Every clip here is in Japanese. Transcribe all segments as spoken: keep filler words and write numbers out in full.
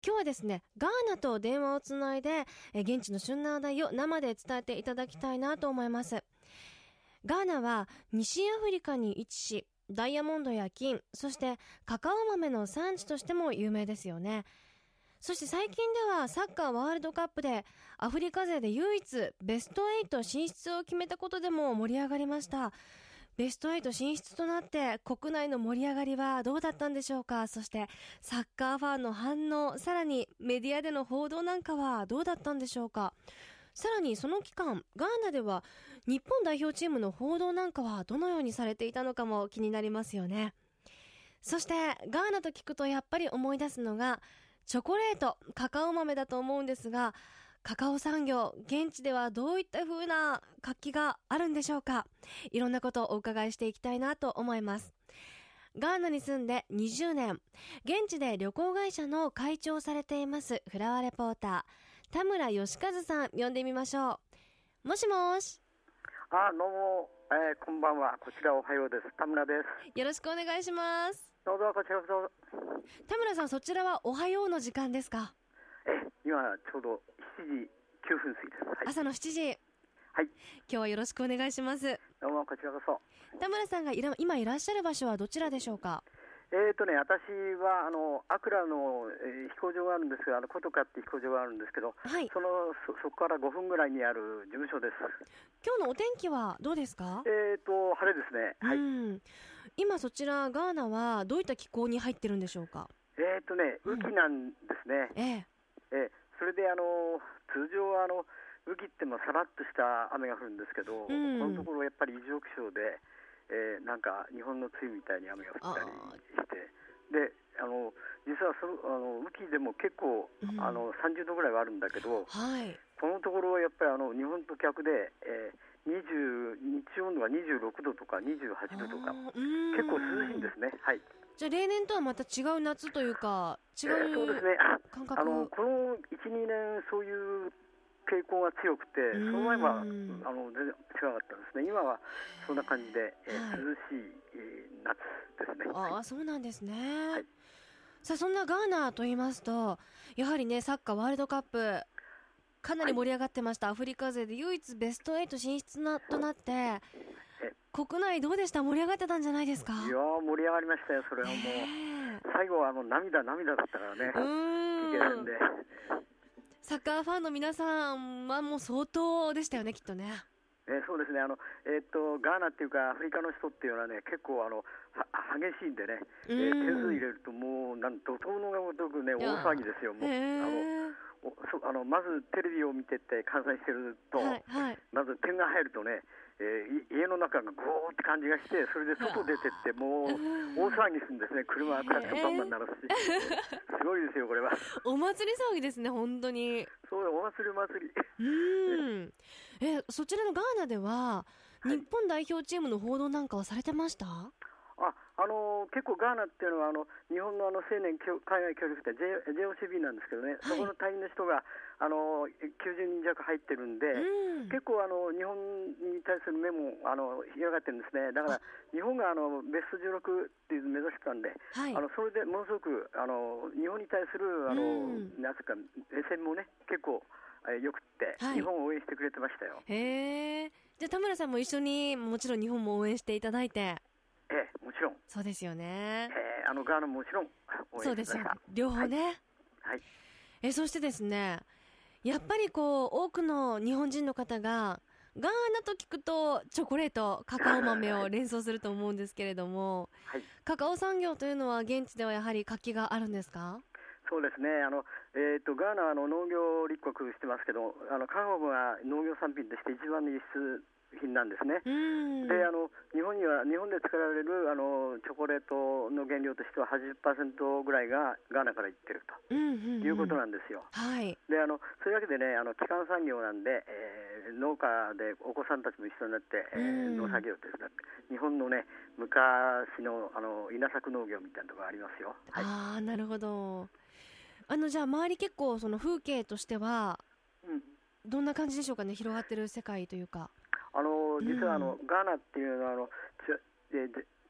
今日はですね、ガーナと電話をつないで、え現地の旬な話題を生で伝えていただきたいなと思います。ガーナは西アフリカに位置し、ダイヤモンドや金、そしてカカオ豆の産地としても有名ですよね。そして最近ではサッカーワールドカップでアフリカ勢で唯一ベストエイト進出を決めたことでも盛り上がりました。ベストエイト進出となって国内の盛り上がりはどうだったんでしょうか。そしてサッカーファンの反応、さらにメディアでの報道なんかはどうだったんでしょうか。さらにその期間、ガーナでは日本代表チームの報道なんかはどのようにされていたのかも気になりますよね。そしてガーナと聞くとやっぱり思い出すのがチョコレート、カカオ豆だと思うんですが、カカオ産業、現地ではどういった風な活気があるんでしょうか。いろんなことをお伺いしていきたいなと思います。ガーナに住んでにじゅうねん、現地で旅行会社の会長をされていますフラワーレポーター、田村義和さん、呼んでみましょう。もしもし。 あ、どうも、えー、こんばんは。こちらおはようです。田村です。 よろしくお願いします。 どうぞ、こちらこそ。 田村さん、そちらはおはようの時間ですか。 え、今ちょうどしちじきゅうふん過ぎです。はい、 朝のしちじ。はい。 今日はよろしくお願いします。 どうも、こちらこそ。 田村さんがいら今いらっしゃる場所はどちらでしょうか。 えーとね、私はあのアクラの、えー、飛行場があるんですが、あのコトカって飛行場があるんですけど、 はい、 その そ, そこからごふんぐらいにある事務所です。 今日のお天気はどうですか。 えーと晴れですね。はい、 うん、今そちらガーナはどういった気候に入ってるんでしょうか。 えーとね、雨季なんですね。 うん、ええー、それであの通常はあの雨季ってもさらっとした雨が降るんですけど、うん、このところやっぱり異常気象で、えー、なんか日本の梅雨みたいに雨が降ったりして、であの実はそのあの雨季でも結構、うん、あのさんじゅうどぐらいはあるんだけど、 はい、 このところはやっぱりあの日本と逆で、えー、にじゅう日中温度がにじゅうろくどとかにじゅうはちどとか結構涼しいんですね。はい、 じゃあ例年とはまた違う夏というか違う、 えー、そうですね。 感覚。 あのこの いちにねんそういう傾向が強くて、その前はあの全然違かったんですね。今はそんな感じで、えーはい、涼しい、えー、夏ですね。 あ、 はい、 そうなんですね。はい、さあそんなガーナと言いますと、やはりねサッカーワールドカップかなり盛り上がってました。はい、アフリカ勢で唯一ベストエイト進出なとなって、国内どうでした。盛り上がってたんじゃないですか。 いや盛り上がりましたよ。それはもう、えー、最後はあの涙涙だったからね。うーんでサッカーファンの皆さんはもう相当でしたよね、きっとね。えー、そうですね。あの、えー、っとガーナっていうかアフリカの人っていうのはね、結構あの激しいんでね、えー、点数入れるともうなんと怒涛のごとくね大騒ぎですよ。もう、あのおあのまずテレビを見てて観戦してると、はいはい、まず点が入るとね、えー、家の中がゴーって感じがして、それで外出てってもう大騒ぎするんですね。車がクラクションバンバン鳴らすし、すごいですよこれは。 お祭り騒ぎですね、本当に。 そうだ、お祭りお祭り。 うーんえそちらのガーナでは、はい、日本代表チームの報道なんかはされてました？ ああのー、結構ガーナっていうのはあの日本のあの青年海外協力隊 ジェイオーシービー なんですけどね、はい、そこの隊員の人があのきゅうじゅうにん弱入ってるんで、うん、結構あの日本に対する目もあの広がってるんですね。だから日本があのベストじゅうろくっていう目指してたんで、はい、あのそれでものすごくあの日本に対するあの、うん、なんていうか目線もね結構よくって、はい、日本を応援してくれてましたよ。 へー、じゃあ田村さんも一緒にもちろん日本も応援していただいて。 ええ、もちろん。 そうですよね。 えー、あのガーナももちろん応援してください。そうですよ、 両方ね。はいはい、 えそしてですね、やっぱりこう多くの日本人の方がガーナと聞くとチョコレート、カカオ豆を連想すると思うんですけれども、はい、カカオ産業というのは現地ではやはり活気があるんですか？ そうですね。あの、えー、とガーナはあの農業立国してますけど、あのカカオは農業産品として一番の輸出品なんですね。であの日本には日本で作られるあのチョコレートの原料としては はちじゅっパーセント ぐらいがガーナから行ってるということなんですよ。はい、であのそういうわけでね、あの基幹産業なんで、えー、農家でお子さんたちも一緒になって、えー、農作業ですが、日本のね昔のあの稲作農業みたいなところがありますよ。はい、 ああ、なるほど。あのじゃあ周り結構その風景としては、うん、どんな感じでしょうかね、広がってる世界というか。 あの実はあの、うん、ガーナっていうのはあのち、えー、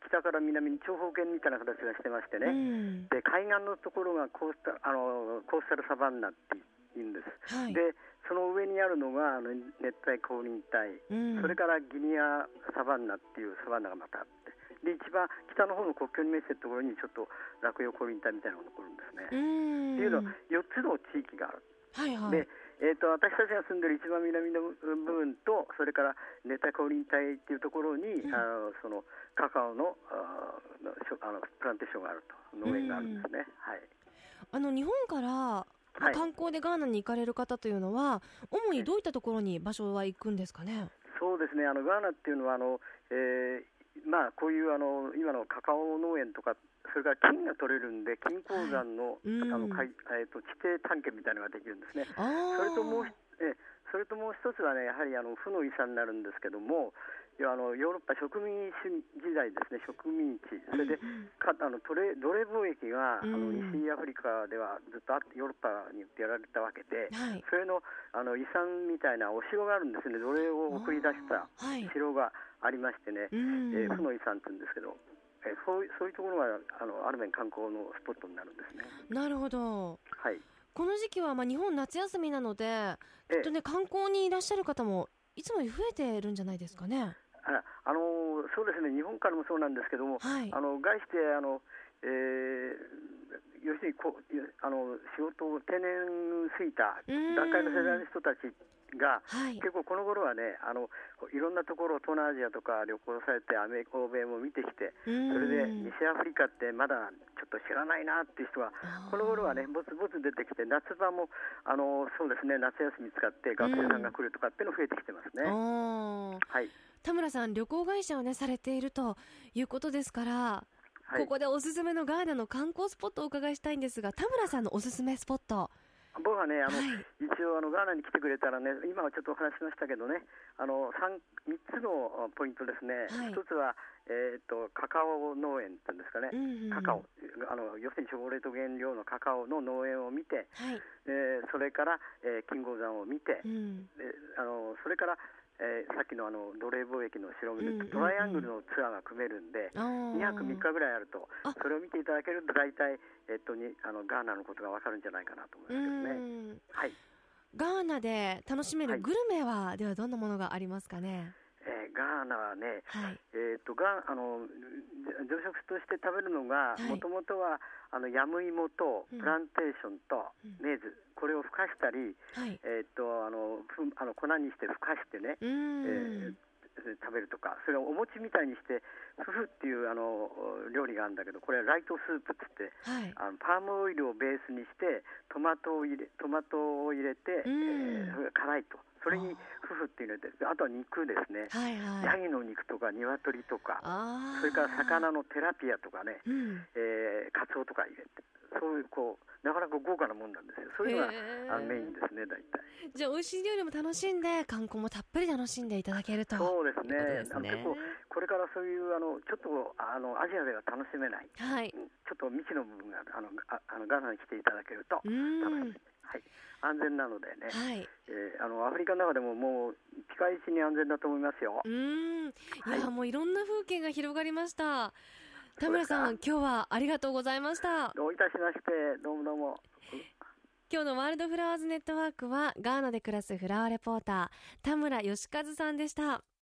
北から南に長方形みたいな形がしてましてね、うん、で海岸のところがコースタあのコースタルサバンナって言うんです、はい、でその上にあるのがあの熱帯降臨帯、うん、それからギニアサバンナっていうサバンナがまたあって、で一番北の方の国境に面しているところにちょっと落葉降臨帯みたいなのが残るんですね。うんっていうのはよっつの地域がある、はいはい、でえー、と私たちが住んでいる一番南の部分と、それから熱帯降臨帯っていうところに、うん、あのそのカカオのああのプランテーションがあると、農園があるんですね、はい、 あの日本から、はい、観光でガーナに行かれる方というのは主にどういったところに場所は行くんですかね。 そうですね、あのガーナっていうのはあの、えーまあ、こういうあの今のカカオ農園とか、それから金が取れるんで金鉱山の、はい、あのかいえー、と地底探検みたいなのができるんですね。それともうえそれともう一つはね、やはりあの負の遺産になるんですけども、いやあのヨーロッパ植民地時代ですね、植民地、それでかあの奴隷奴隷貿易があの西アフリカではずっとあってヨーロッパによってやられたわけで、はい、それのあの遺産みたいなお城があるんですね。奴隷を送り出した城がありましてね、はい、えー、負の遺産って言うんですけど、えそう、そういうところがあのある面観光のスポットになるんですね。 なるほど、 はい、 この時期はまあ日本夏休みなので、きっとね、観光にいらっしゃる方もいつもより増えてるんじゃないですかね。 ああのそうですね、日本からもそうなんですけども、はい、あの概してあの、えー、要するにこあの仕事を定年過ぎた段階の世代の人たちが、はい、結構この頃はね、あのいろんなところ、東南アジアとか旅行されてアメリカ欧米も見てきて、それで西アフリカってまだちょっと知らないなっていう人がこの頃はねぼつぼつ出てきて、夏場もあのそうですね、夏休み使って学生さんが来るとかっていうの増えてきてますね。はい、 田村さん、旅行会社をねされているということですから、はい、ここでおすすめのガーナの観光スポットをお伺いしたいんですが、田村さんのおすすめスポット。 僕はね、あの、はい、一応あのガーナに来てくれたらね、今はちょっとお話ししましたけどね、あの 3, 3つのポイントですね。はい、一つは、えー、とカカオ農園っていうんですかね、うんうん、カカオあの要するにチョコレート原料のカカオの農園を見て、はい、えー、それから、えー、金鉱山を見て、うん、であのそれからえー、さっきのあの奴隷貿易の城を見ると、トライアングルのツアーが組めるんで、にはくみっかぐらいあると、それを見ていただけると大体、えっと、にあのガーナのことが分かるんじゃないかなと思いますけどね。はい、 ガーナで楽しめるグルメは、はい、ではどんなものがありますかね。 えー、ガーナはね、はい、えー、とガあの常食として食べるのがもともとはあのヤムイモとプランテーションとメーズ、うん、これをふかしたり、はい、えー、とあのふあの粉にしてふかしてね、えー、食べるとか、それをお餅みたいにしてフフっていうあの料理があるんだけど、これはライトスープって言って、はい、あのパームオイルをベースにしてトマトを入れトマトを入れて、えー、それが辛いと。それにフフっていうので、あとは肉ですね、はいはい、ヤギの肉とか鶏とか、それから魚のテラピアとかね、うん、えー、カツオとか入れて、そういうこうなかなか豪華なもんなんですよ。そういうのがあのメインですね、大体。 じゃあ美味しい料理も楽しんで観光もたっぷり楽しんでいただけると。 そうですね。ですね、結構これからそういうあのちょっとあのアジアでは楽しめない、はい、ちょっと未知の部分があのああのガーナに来ていただけると楽しめ、はい、安全なのでね、はい、えー、あのアフリカの中でももうピカイチに安全だと思いますよ。 うーん、いや、はい、もういろんな風景が広がりました。田村さん、今日はありがとうございました。 どういたしまして。どうもどうも。 今日のワールドフラワーズネットワークはガーナで暮らすフラワーレポーター田村義和さんでした。